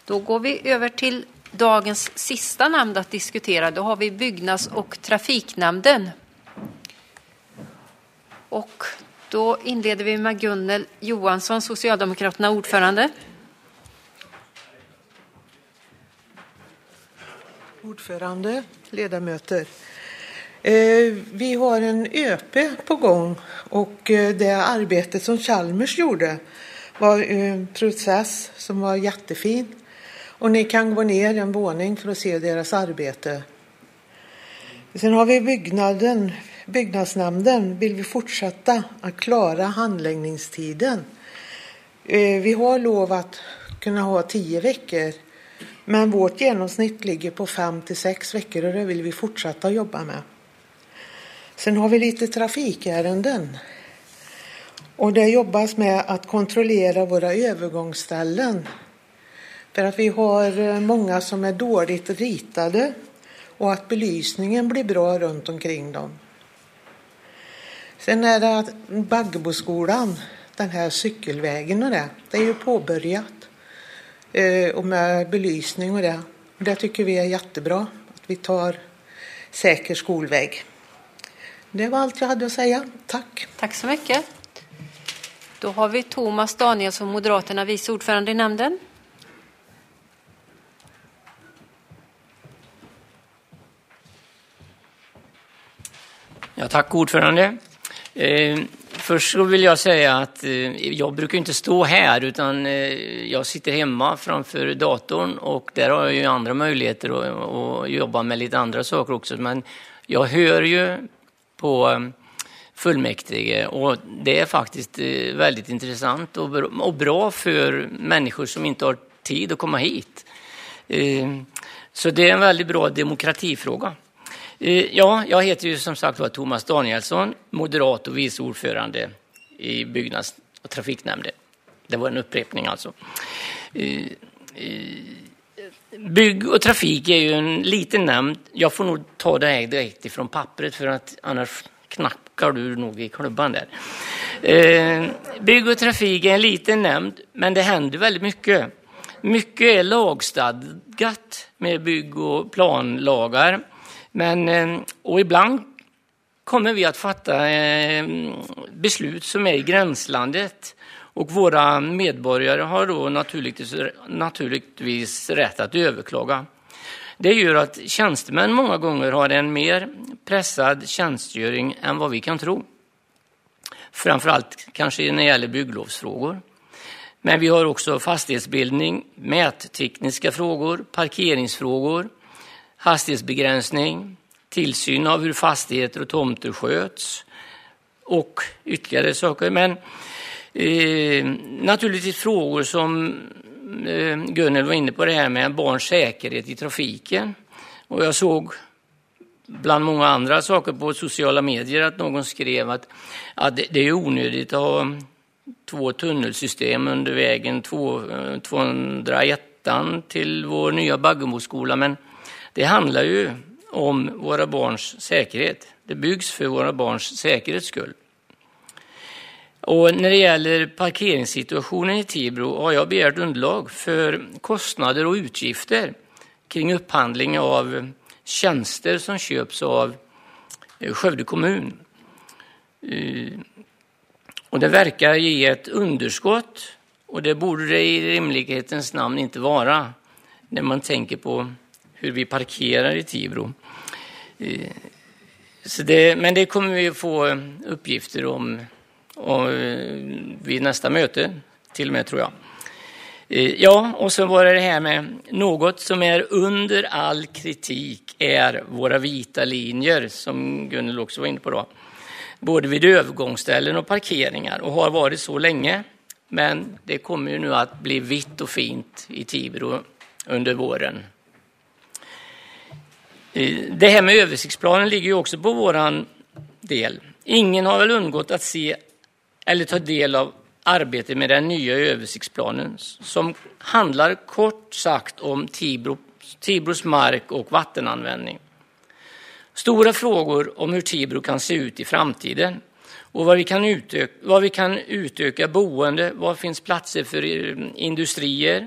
Då går vi över till dagens sista nämnd att diskutera. Då har vi byggnads- och trafiknämnden. Och då inleder vi med Gunnel Johansson, Socialdemokraterna ordförande. Ordförande, ledamöter. Vi har en ÖP på gång och det arbetet som Chalmers gjorde var en process som var jättefin. Och ni kan gå ner en våning för att se deras arbete. Sen har vi byggnadsnämnden. Vill vi fortsätta att klara handläggningstiden? Vi har lov att kunna ha 10 veckor. Men vårt genomsnitt ligger på 5 till 6 veckor och det vill vi fortsätta jobba med. Sen har vi lite trafikärenden. Och det jobbas med att kontrollera våra övergångsställen. För att vi har många som är dåligt ritade och att belysningen blir bra runt omkring dem. Sen är det Baggeboskolan, den här cykelvägen och det är ju påbörjat. Och med belysning och det. Och det tycker vi är jättebra. Att vi tar säker skolväg. Det var allt jag hade att säga. Tack. Tack så mycket. Då har vi Thomas Danielsson, Moderaterna, vice ordförande i nämnden. Ja, tack ordförande. Först så vill jag säga att jag brukar inte stå här utan jag sitter hemma framför datorn och där har jag ju andra möjligheter att jobba med lite andra saker också. Men jag hör ju på fullmäktige och det är faktiskt väldigt intressant och bra för människor som inte har tid att komma hit. Så det är en väldigt bra demokratifråga. Ja, jag heter ju som sagt Thomas Danielsson, moderat och vice ordförande i byggnads- och trafiknämnden. Det var en upprepning alltså. Bygg och trafik är ju en liten nämnd. Jag får nog ta det här direkt ifrån pappret för att annars knackar du nog i klubban där. Bygg och trafik är en liten nämnd, men det händer väldigt mycket. Mycket är lagstadgat med bygg- och planlagar. Och ibland kommer vi att fatta beslut som är i gränslandet och våra medborgare har då naturligtvis rätt att överklaga. Det gör att tjänstemän många gånger har en mer pressad tjänstgöring än vad vi kan tro. Framförallt kanske när det gäller bygglovsfrågor. Men vi har också fastighetsbildning, mättekniska frågor, parkeringsfrågor, hastighetsbegränsning, tillsyn av hur fastigheter och tomter sköts och ytterligare saker. Men naturligtvis frågor som Gunnel var inne på, det här med barns säkerhet i trafiken. Och jag såg bland många andra saker på sociala medier att någon skrev att det är onödigt att ha 2 tunnelsystem under vägen 201 till vår nya Baggeboskola, men det handlar ju om våra barns säkerhet. Det byggs för våra barns säkerhets skull. Och när det gäller parkeringssituationen i Tibro har jag begärt underlag för kostnader och utgifter kring upphandling av tjänster som köps av Skövde kommun. Och det verkar ge ett underskott och det borde det i rimlighetens namn inte vara när man tänker på hur vi parkerar i Tibro. Men det kommer vi att få uppgifter om vid nästa möte, till och med tror jag. Ja, och så var det här med något som är under all kritik är våra vita linjer, som Gunnel också var inne på då. Både vid övergångsställen och parkeringar och har varit så länge. Men det kommer ju nu att bli vitt och fint i Tibro under våren. Det här med översiktsplanen ligger ju också på våran del. Ingen har väl undgått att se eller ta del av arbetet med den nya översiktsplanen som handlar kort sagt om Tibros mark- och vattenanvändning. Stora frågor om hur Tibro kan se ut i framtiden och vad vi kan utöka boende, var finns platser för industrier,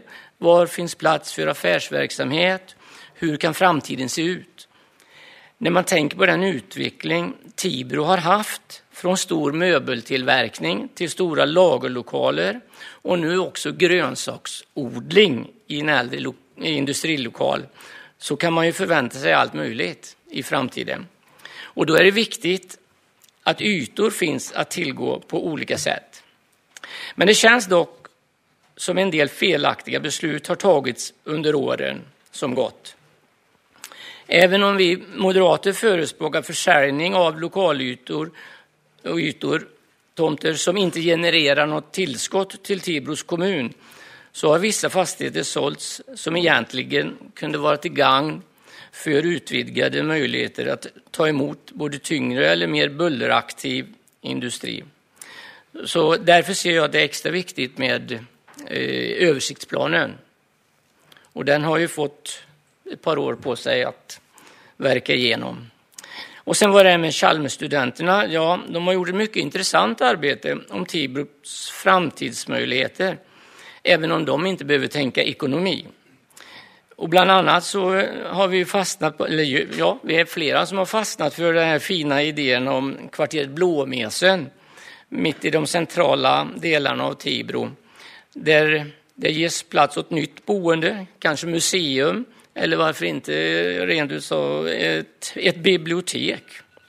Var finns plats för affärsverksamhet? Hur kan framtiden se ut? När man tänker på den utveckling Tibro har haft från stor möbeltillverkning till stora lagerlokaler och nu också grönsaksodling i en äldre industrilokal, så kan man ju förvänta sig allt möjligt i framtiden. Och då är det viktigt att ytor finns att tillgå på olika sätt. Men det känns dock som en del felaktiga beslut har tagits under åren som gått. Även om vi moderater förespråkar försäljning av lokalytor och tomter som inte genererar något tillskott till Tibros kommun, så har vissa fastigheter sålts som egentligen kunde vara till gagn för utvidgade möjligheter att ta emot både tyngre eller mer bulleraktiv industri. Så därför ser jag det extra viktigt med översiktsplanen. Och den har ju fått ett par år på sig att verka igenom. Och sen var det med Chalmersstudenterna. Ja, de har gjort ett mycket intressant arbete om Tibros framtidsmöjligheter, även om de inte behöver tänka ekonomi. Och bland annat så har vi fastnat på, vi är flera som har fastnat för den här fina idén om kvarteret Blåmesen mitt i de centrala delarna av Tibro, där det ges plats åt nytt boende, kanske museum, eller varför inte rent ut så ett bibliotek.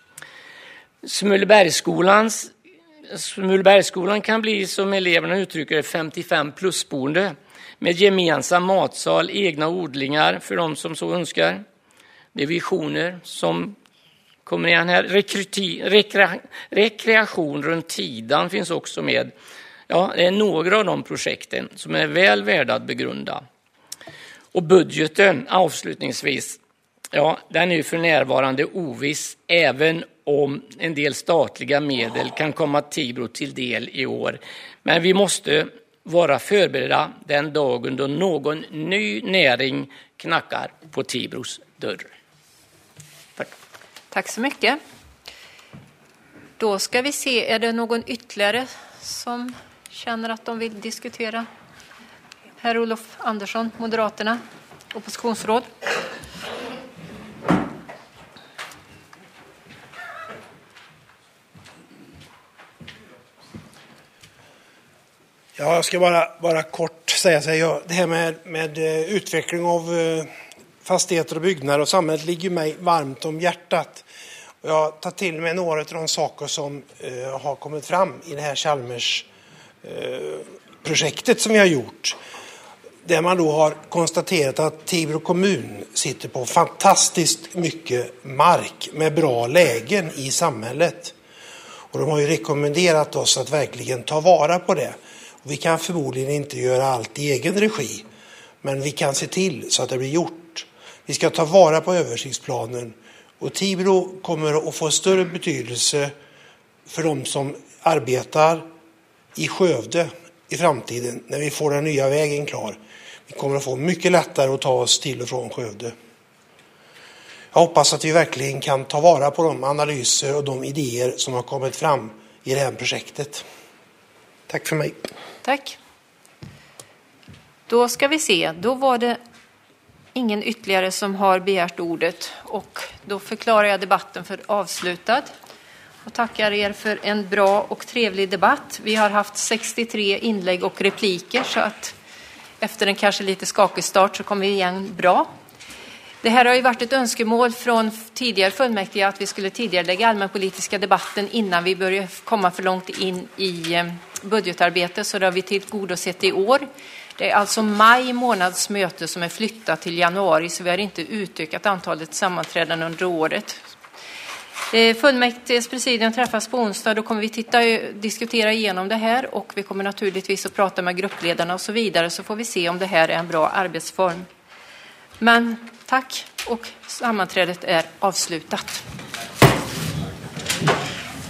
Smullebergsskolan kan bli, som eleverna uttrycker det, 55 plus-boende med gemensam matsal, egna odlingar för de som så önskar. Det är visioner som kommer igen här. Rekreation runt Tidan finns också med. Ja, det är några av de projekten som är väl värda att begrunda. Och budgeten, avslutningsvis, ja, den är ju för närvarande oviss, även om en del statliga medel kan komma Tibro till del i år. Men vi måste vara förberedda den dagen då någon ny näring knackar på Tibros dörr. Tack. Tack så mycket. Då ska vi se, är det någon ytterligare som känner att de vill diskutera? Per-Olof Andersson, Moderaterna, oppositionsråd. Ja, jag ska bara kort säga så här, det här med utveckling av fastigheter och byggnader och samhället ligger mig varmt om hjärtat. Och jag tar till mig några av de saker som har kommit fram i det här Chalmers projektet som vi har gjort. Där man då har konstaterat att Tibro kommun sitter på fantastiskt mycket mark med bra lägen i samhället. Och de har ju rekommenderat oss att verkligen ta vara på det. Och vi kan förmodligen inte göra allt i egen regi, men vi kan se till så att det blir gjort. Vi ska ta vara på översiktsplanen och Tibro kommer att få större betydelse för de som arbetar i Skövde i framtiden när vi får den nya vägen klar. Vi kommer att få mycket lättare att ta oss till och från Skövde. Jag hoppas att vi verkligen kan ta vara på de analyser och de idéer som har kommit fram i det här projektet. Tack för mig. Tack. Då ska vi se. Då var det ingen ytterligare som har begärt ordet. Och då förklarar jag debatten för avslutad. Och tackar er för en bra och trevlig debatt. Vi har haft 63 inlägg och repliker, så att efter en kanske lite skakig start så kommer vi igen bra. Det här har ju varit ett önskemål från tidigare fullmäktige att vi skulle tidigarelägga allmänpolitiska debatten innan vi börjar komma för långt in i budgetarbete, så det har vi tillgodosett i år. Det är alltså maj månads möte som är flyttat till januari, så vi har inte utökat antalet sammanträden under året. Fullmäktiges presidium träffas på onsdag, då kommer vi diskutera igenom det här och vi kommer naturligtvis att prata med gruppledarna och så vidare, så får vi se om det här är en bra arbetsform. Men tack, och sammanträdet är avslutat.